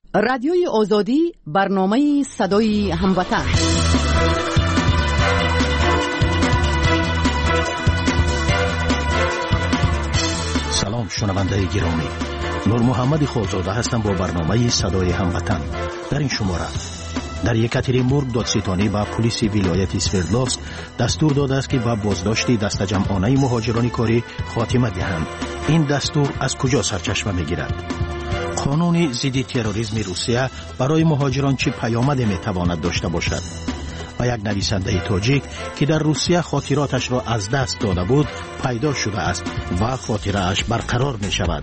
رادیوی آزادی، برنامه صدای هموطن. سلام شنونده گرامی، نور محمد خورزاده هستم با برنامه صدای هموطن. در این شماره در یکاترینبورگ دادستانی با پلیس ولایت سوردلوفسک دستور داده است که با بازداشت دست جمعانه مهاجران کاری خاتمه دهند. این دستور از کجا سرچشمه میگیرد؟ قانون ضد تروریسم روسیه برای مهاجران چه پیامدی میتواند داشته باشد؟ و یک نویسنده تاجیک که در روسیه خاطراتش را از دست داده بود پیدا شده است و خاطره اش برقرار می شود.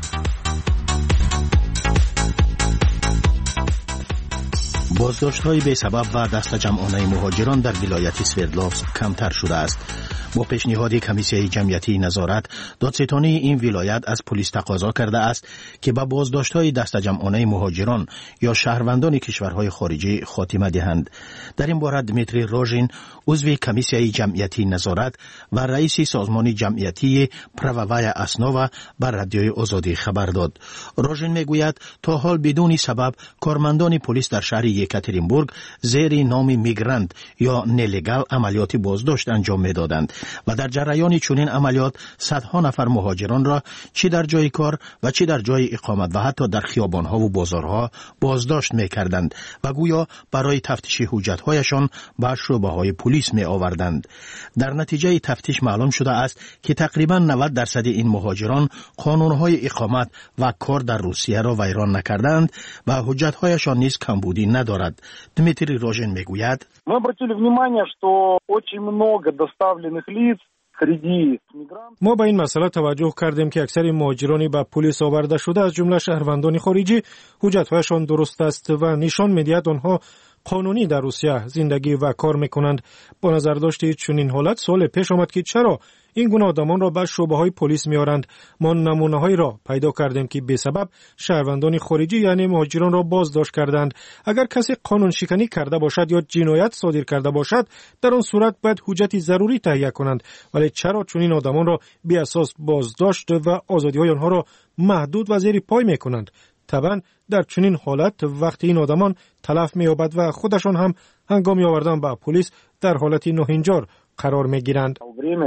بازداشت‌های بی سبب و دست جمعانه مهاجران در ولایت سوردلوفسک کمتر شده است. با پیشنهاد کمیسیه جمعیتی نظارت، دادستانی این ولایت از پلیس تقاضا کرده است که به بازداشت‌های دست جمعانه مهاجران یا شهروندان کشورهای خارجی خاتمه دهند. در این باره دمیتری روژین، عضو کمیسیه جمعیتی نظارت و رئیس سازمان جمعیتی پرووای اسناوا بر رادیوی آزادی خبر داد. روژین میگوید تا حال بدون سبب کارمندان پلیس در شهر یکاترینبورگ زیر نام میگرانت یا نلگال عملیات بازداشت انجام میدادند و در جریان چنین عملیات صدها نفر مهاجران را چه در جای کار و چه در جای اقامت و حتی در خیابانها و بازارها بازداشت می‌کردند و گویا برای تفتیش حجت‌هایشان به شعبه‌های پلیس می‌آوردند. در نتیجه تفتیش معلوم شده است که تقریباً 90% این مهاجران قانون‌های اقامت و کار در روسیه را ویران نکردند و حجت‌هایشان نیز کمبودی ندارد. دمیتری روژین میگوید: Мы обратили внимание, что очень много доставленных лиц среди мигрантов. ما به این مسئله توجه کردیم که اکثر مهاجرانی به پلیس آورده شده از جمله شهروندان خارجی حجت‌هایشان درست است و نشان می‌دهد آنها قانونی در روسیه زندگی و کار می‌کنند. با نظر داشت چنین حالت سوال پیش آمد که چرا این گونه آدمان را به شعبه‌های پلیس می‌آورند. ما نمونه‌هایی را پیدا کردیم که به سبب شهروندان خارجی یعنی مهاجران را بازداشت کردند. اگر کسی قانون شکنی کرده باشد یا جنایت صادر کرده باشد، در آن صورت باید حجت ضروری تهیه کنند. ولی چرا چنین آدمان را بی اساس بازداشت و آزادی‌های آنها را محدود و زیر پای می‌کنند؟ طبعا در چنین حالت وقتی این آدمان تلف می‌یابد و خودشان هم هنگامی آوردن به پلیس در حالت ناهنجار قرار می‌گیرند.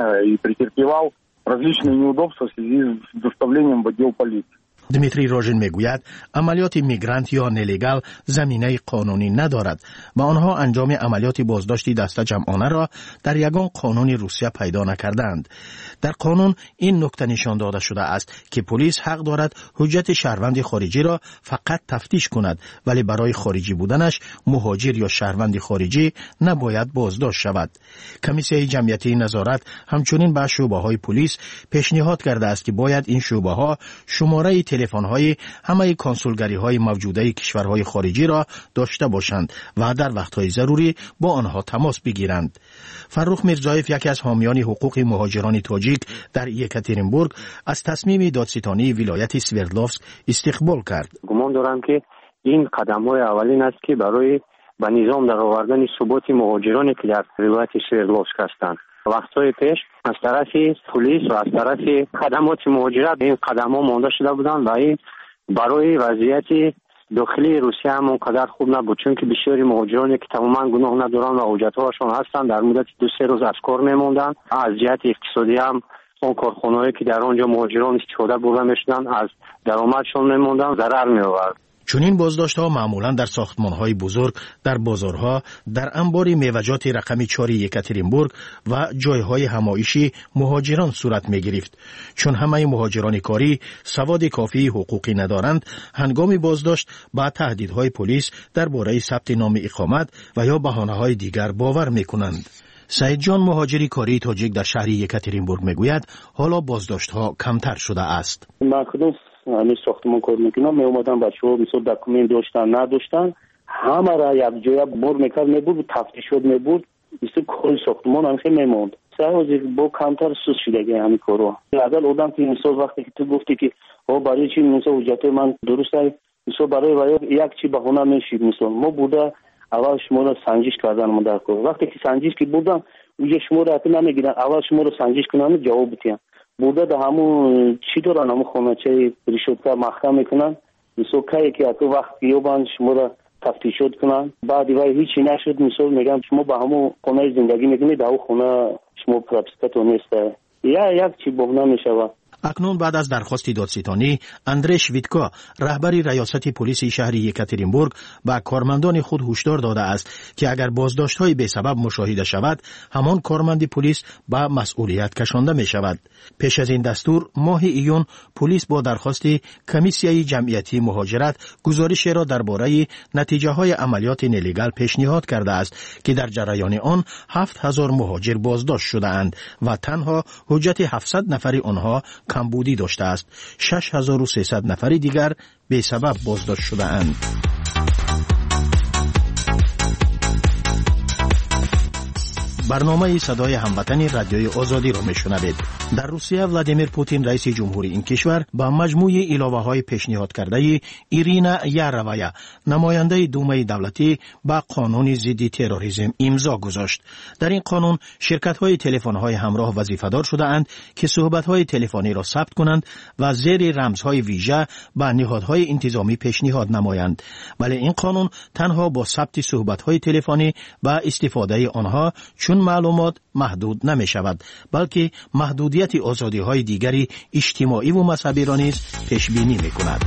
دمیتری روژین میگوید عملیات میگرانت یا نلگال زمینه قانونی ندارد و آنها انجام عملیات بازداشتی دست جمعانه را در یگان قانون روسیه پیدا نکردند. در قانون این نکته نشان داده شده است که پلیس حق دارد حجت شهروند خارجی را فقط تفتیش کند، ولی برای خارجی بودنش مهاجر یا شهروند خارجی نباید بازداشت شود. کمیسیه جمعیتی نظارت همچنین به شعبه‌های پلیس پیشنهاد کرده است که باید این شعبه‌ها شماره تلفن‌های همه کنسولگری‌های موجوده کشورهای خارجی را داشته باشند و در وقت‌های ضروری با آنها تماس بگیرند. فرخ میرزایف، یکی از حامیان حقوق مهاجران تاجیک در یکاترینبورگ، از تصمیم دادستانی ولایت سوردلوفسک استقبال کرد. گمان دارم که این قدم‌های اولین است که برای به نظام درآوردن ثبات مهاجرانی که در ولایت سوردلوفسک هستند. وقتهای پیش از طرف پلیس و از طرف خدمات مهاجرت این قدم‌ها مانده شده بودند و این برای وضعیت داخلی روسیه هم اونقدر خوب نبود، چون که بسیاری مهاجرانی که تماما گناه ندارند و حجت‌هاشان هستند در مدت 2-3 روز از کار می‌ماندند. از جهت اقتصادی هم اون کارخانه‌ای که در آنجا مهاجران استفاده برده می‌شدند از درآمدشان می‌ماندند، ضرر می‌آورد. چنین بازداشت‌ها معمولاً در ساختمان‌های بزرگ، در بازارها، در انبار میوه‌جات رقم 4 یکاترینبورگ و جای‌های همایشی مهاجران صورت می‌گرفت. چون همه مهاجران کاری سواد کافی حقوقی ندارند، هنگام بازداشت با تهدیدهای پلیس درباره ثبت نام اقامت و یا بهانه‌های دیگر باور می‌کنند. سعید جان، مهاجری کاری تاجیک در شهر یکاترینبورگ، میگوید حالا بازداشت‌ها کمتر شده است. همین ساختمان کار میکنم، می اومدن بچه‌ها مثلا دکومنت داشتن نداشتن همه را یک جای بر میکرد، میبود تفتیش شد، میبود مثل کل ساختمان هم خیلی میموند. سعی با کمتر سوس شدگی همین کارو. اگر آدم که مثلا وقتی که تو گفتی که برای چی مثلا حجت من درست است، مثلا برای یک چی بهونه میشید، مثلا ما بوده اول شما رو سنجش کردن ما در کار، وقتی که سنجش که بودم اونجا شما رو حتی نمیگیرن، اول شما رو سنجش کنن جواب بدین بوده در همون چی دارن، همون خانه چه ریشوت‌ها محکم میکنن مثلا که تو وقت بیابن شما را تفتیشات کنن، بعد وای هیچی نشد مثلا میگم شما به همون خونه زندگی میکنید، در اون خونه شما پراپستتون نیست، یا یک چی بهونه میشوه. اکنون بعد از درخواست دادستانی، اندرش ویتکا رهبر ریاست پلیس شهر یکاترینبورگ به کارمندان خود هشدار داده است که اگر بازداشت‌های بی‌سبب مشاهده شود، همان کارمند پلیس به مسئولیت کشانده می شود. پیش از این دستور ماه ایون پلیس با درخواست کمیسیای جمعیتی مهاجرت گزارش را درباره نتیجه‌های عملیات نلیگال پیشنهاد کرده است که در جریان آن 7000 مهاجر بازداشت شده‌اند و تنها حجت 700 نفر آنها کمبودی داشته است. 6300 نفر دیگر به سبب بازداشت شده اند. برنامه صدای هموطن رادیوی آزادی را میشنوید. در روسیه ولادیمیر پوتین رئیس جمهوری این کشور با مجموعه علاوه‌های پیشنهاد کرده ایرینا یارویا نماینده دومای دولتی با قانون ضد تروریسم امضا گذاشت. در این قانون شرکت‌های تلفن‌های همراه وظیفه‌دار شده‌اند که صحبت‌های تلفنی را ثبت کنند و زیر رمزهای ویژه به نهادهای انتظامی پیشنهاد نمایند. ولی این قانون تنها با ثبت صحبت‌های تلفنی و استفاده آنها چون معلومات محدود نمی شود، بلکه محدودیت آزادی‌های دیگری اجتماعی و مذهبی را نیز پیش بینی می کند.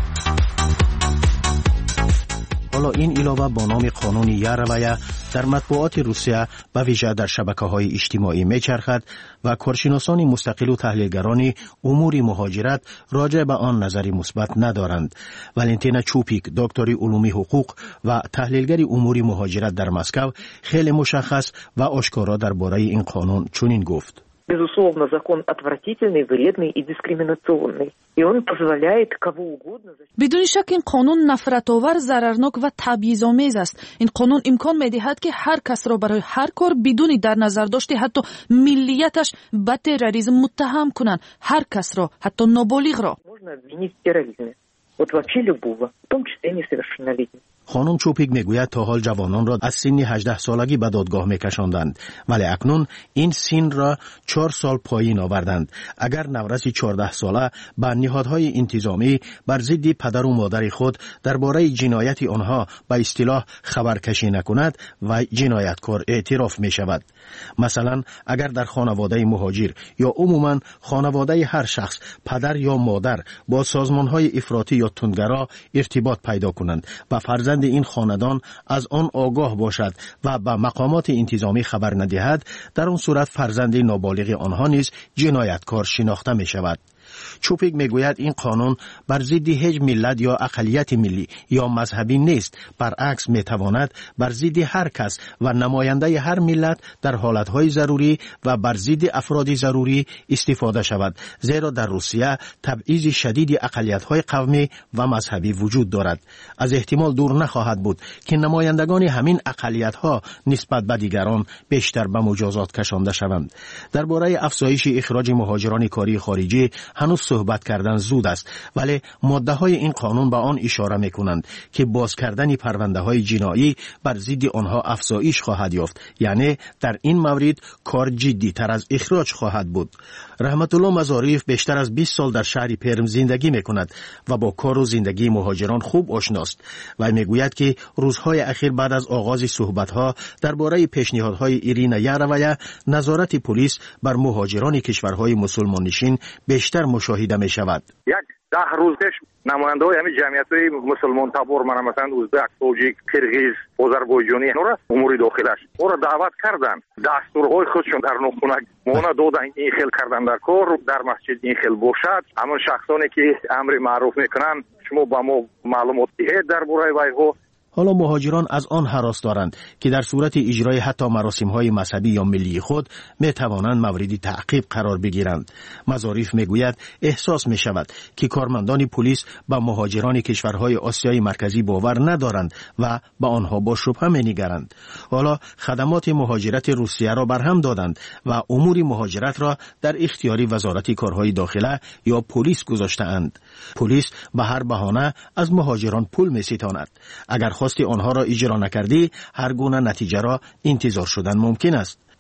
حالا این علاوه با نام قانون یارویا در مطبوعات روسیه به ویژه در شبکه‌های اجتماعی می‌چرخد و کارشناسان مستقل و تحلیلگران امور مهاجرت راجع به آن نظری مثبت ندارند. والنتینا چوپیک، دکتر علوم حقوق و تحلیلگر امور مهاجرت در مسکو، خیلی مشخص و آشکارا درباره این قانون چنین گفت: Безусловно, закон отвратительный, вредный и дискриминационный. И он позволяет кого угодно... بدون شک این قانون نفرت‌آور، ضررناک و تبعیض‌آمیز است. این قانون امکان می‌دهد که هر کس را برای هر کار بدون در نظر داشته حتی ملیتش به تروریسم متهم کنند. هر کس را، حتی نابالغ را. Можно обвинить в терроризме. Вот вообще любого, в том числе несовершеннолетних. خانم چوپیک میگوید تا حال جوانان را از سن 18 سالگی به دادگاه میکشاندند، ولی اکنون این سن را 4 سال پایین آوردند. اگر نورس 14 ساله به نهادهای انتظامی بر ضد پدر و مادر خود درباره جنایت آنها به اصطلاح خبرکشی نکند و جنایتکار اعتراف می شود. مثلا اگر در خانواده مهاجر یا عموما خانواده هر شخص پدر یا مادر با سازمانهای افراطی یا تندگرا ارتباط پیدا کنند و فرزند این خاندان از آن آگاه باشد و به مقامات انتظامی خبر ندهد، در آن صورت فرزند نابالغ آنها نیز جنایتکار شناخته می شود. چوپیک میگوید این قانون بر ضد هیچ ملت یا اقلیت ملی یا مذهبی نیست، برعکس میتواند بر ضد هر کس و نماینده هر ملت در حالتهای ضروری و بر ضد افراد ضروری استفاده شود، زیرا در روسیه تبعیض شدید اقلیت‌های قومی و مذهبی وجود دارد. از احتمال دور نخواهد بود که نمایندگان همین اقلیت‌ها نسبت به دیگران بیشتر به مجازات کشانده شوند. درباره افزایش اخراج مهاجران کاری خارجی هنوز صحبت کردن زود است، ولی ماده‌های این قانون به آن اشاره می‌کنند که باز کردن پرونده‌های جنایی بر ضد آنها افزایش خواهد یافت، یعنی در این مورد کار جدی‌تر از اخراج خواهد بود. رحمت الله مزاریف بیشتر از 20 سال در شهر پرم زندگی می‌کند و با کار و زندگی مهاجران خوب آشناست و می‌گوید که روزهای اخیر بعد از آغاز صحبت‌ها درباره پیشنهادهای ایرینا یارویا، نظارت پلیس بر مهاجران کشورهای مسلمان نشین بیشتر مشاهده می شود. یک 10 روز پیش نماینده های همین جمعیت‌های مسلمان تبار مثلا ازبک، تاجیک، کرغیز، آذربایجانی نورا امور داخلش او را دعوت کردند، دستورهای خودشون در نخونه مونا دادن، این خیل کردن در کار در مسجد این خیل باشد. اما شخصانی که امر معروف میکنن شما با ما معلومات دهید درباره ویها. حالا مهاجران از آن هراس دارند که در صورت اجرای حتی مراسم‌های مذهبی یا ملی خود می‌توانند مورد تعقیب قرار بگیرند. مزاریف میگوید احساس می‌شود که کارمندان پلیس با مهاجران کشورهای آسیای مرکزی باور ندارند و به آنها با شبهه می‌نگرند. حالا خدمات مهاجرت روسیه را برهم دادند و امور مهاجرت را در اختیار وزارت کارهای داخله یا پلیس گذاشته‌اند. پلیس به هر بهانه از مهاجران پول می‌ستاند. اگر خواستی آنها را اجرا نکردی، هر گونه نتیجه را انتظار شدن ممکن است.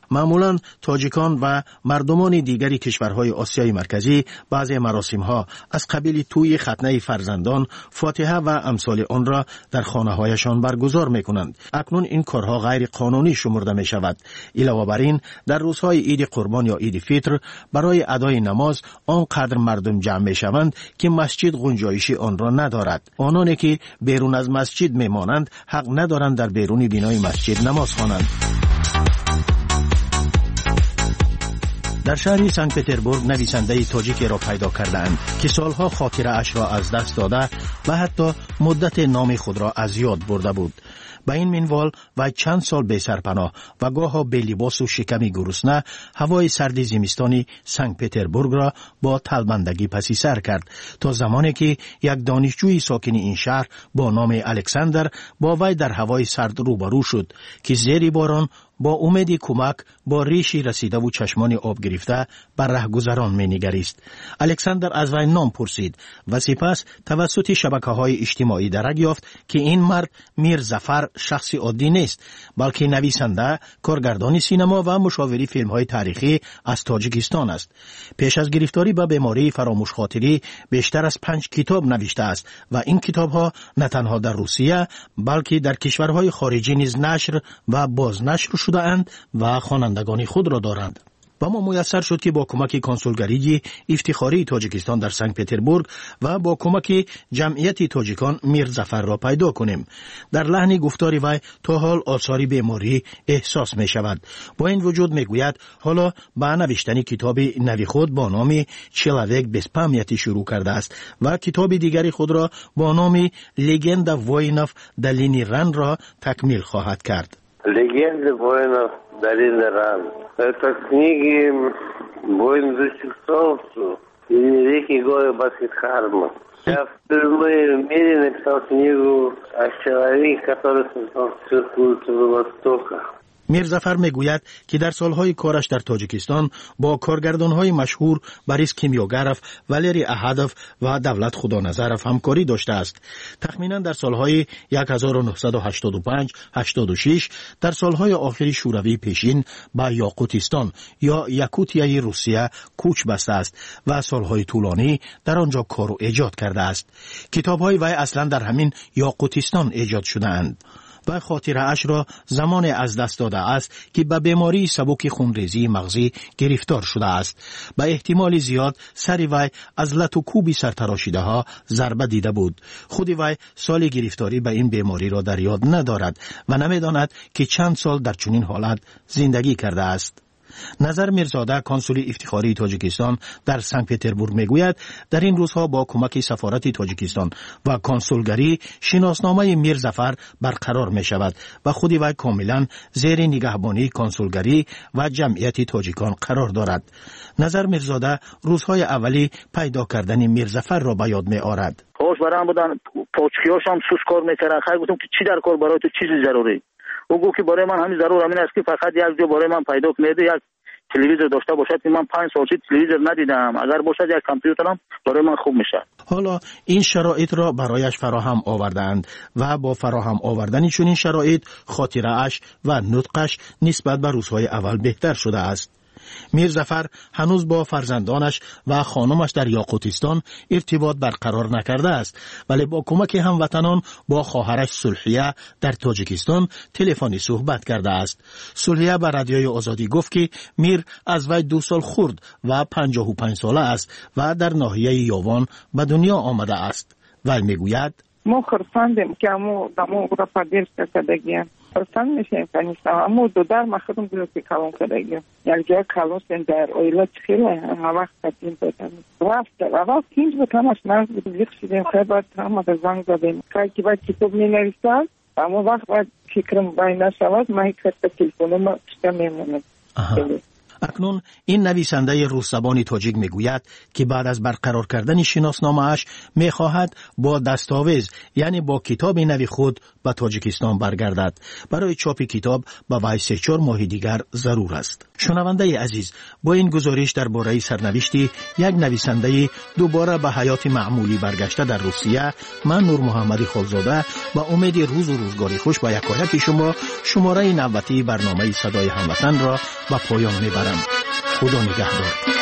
معمولاً تاجیکان و مردمان دیگری کشورهای آسیای مرکزی بعضی مراسم‌ها از قبیل توی ختنه فرزندان، فاتحه و امثال آن را در خانه‌هایشان برگزار می‌کنند. اکنون این کارها غیر قانونی شمرده می‌شود. علاوه بر این، در روزهای عید قربان یا عید فطر برای ادای نماز آنقدر مردم جمع می‌شوند که مسجد گنجایشی آن را ندارد. آنانی که بیرون از مسجد می‌مانند حق ندارند در بیرون بینای مسجد نماز خوانند. در شهر سنت پتربورگ نویسنده تاجیکی را پیدا کردند که سالها خاطره اش را از دست داده و حتی مدت نام خود را از یاد برده بود. با این منوال و چند سال بی سرپناه و گاها بی لباس و شکمی گرسنه هوای سرد زمستانی سنت پتربورگ را با تلبندگی پسی سر کرد تا زمانی که یک دانشجوی ساکن این شهر با نام الکساندر با وی در هوای سرد روبرو شد که زیر باران با امید کمک با ریشی رسیده و چشمان آب گرفته بر رهگذران می نگریست. الکساندر از وی نام پرسید و سپس توسط شبکه‌های اجتماعی درک یافت که این مرد میر ظفر شخصی عادی نیست، بلکه نویسنده، کارگردان سینما و مشاوری فیلم‌های تاریخی از تاجیکستان است. پیش از گرفتاری به بیماری فراموش خاطری بیشتر از 5 کتاب نوشته است و این کتاب‌ها نه تنها در روسیه بلکه در کشورهای خارجی نیز نشر و بازنشر شده اند و خوانندگان خود را دارند. و ما میسر شد که با کمک کنسولگری افتخاری تاجیکستان در سنت پتربورگ و با کمک جمعیت تاجیکان میر ظفر را پیدا کنیم. در لحن گفتاری وی تا حال آثاری بیماری احساس می شود. با این وجود می گوید حالا با نوشتن کتاب نوی خود با نام چلاویک без памяти شروع کرده است و کتاب دیگری خود را با نام لگندا воинов долины رن را تکمیل خواهد کرد. Легенды воинов долины Ран. Это книги воинствующих соусов и великий горы Баскетхарма. Я впервые в мире написал книгу о человеке, который создал всю культуру Востока. میر ظفر میگوید که در سالهای کارش در تاجیکستان با کارگردانهای مشهور بوریس کیمیاگرف، والری احدوف و دولت خدانظرف همکاری داشته است. تخمینا در سالهای 1985-86 در سالهای آخری شوروی پیشین به یاقوتستان یا یاکوتیای روسیه کوچ بسته است و سالهای طولانی در آنجا کار و ایجاد کرده است. کتابهای وی اصلا در همین یاقوتستان ایجاد شده اند. و خاطره اش را زمان از دست داده است که به بیماری سبک خونریزی مغزی گرفتار شده است. به احتمال زیاد سر وی از لط و کوب سرتراشیده ها ضربه دیده بود. خود وی سال گرفتاری به این بیماری را در یاد ندارد و نمیداند که چند سال در چنین حالت زندگی کرده است. نظر میرزاده کنسول افتخاری تاجیکستان در سنت پتربورگ میگوید در این روزها با کمک سفارت تاجیکستان و کنسولگری شناسنامه میر ظفر برقرار می شود و خود وی کاملا زیر نگهبانی کنسولگری و جمعیت تاجیکان قرار دارد. نظر میرزاده روزهای اولی پیدا کردن میر ظفر را به یاد می آورد. خوش برام بودن پاچکیاش هم سوس کار میکردن. خیلی گفتم که چی در کار برای تو چیزی ضروری؟ او گفت که برای من همین ضرور همین است که فقط یک جا برای من پیدا کنید یک تلویزیون داشته باشد که من 5 سال تلویزیون ندیدم، اگر باشد یک کامپیوترم برای من خوب میشه. حالا این شرایط را برایش فراهم آوردند و با فراهم آوردن چنین شرایط خاطره اش و نطقش نسبت به روزهای اول بهتر شده است. میر ظفر هنوز با فرزندانش و خانمش در یاقوتستان ارتباط برقرار نکرده است، ولی با کمک هموطنان با خواهرش سلحیه در تاجیکستان تلفنی صحبت کرده است. سلحیه به رادیوی آزادی گفت که میر از وی 2 سال خورد و 55 ساله است و در ناحیه یاوان به دنیا آمده است. وی میگوید ما خرسندیم که امو دمو را پدیر کردگیم. خرسند میشیم کنیستم امو دو در مخدم بیرو که کلون کردگیم. یک جای کلون سیم در اویلت خیلی همه وقت قدیم بودم. رفت اول تینج بکنمش نرز بودم لیخ شدیم خیلی باید همه در زنگ زدیم. که باید کتاب می نویستم اما وقت باید فکرم باید نشود ما یک خط تلفونم پشتا میمونم. اکنون این نویسنده روسزبان تاجیک میگوید که بعد از برقرار کردن شناسنامه‌اش میخواهد با دستاویز یعنی با کتاب نوی خود به تاجیکستان برگردد. برای چاپ کتاب به وی 3-4 ماه دیگر ضرور است. شنونده عزیز، با این گزارش درباره سرنوشتی یک نویسنده دوباره به حیات معمولی برگشته در روسیه، من نور محمدی خالزاده با امید روز و روزگاری خوش با یکایک شما شماره 90 برنامه صدای هموطن را به پایان میبرم. خدا نگهدار.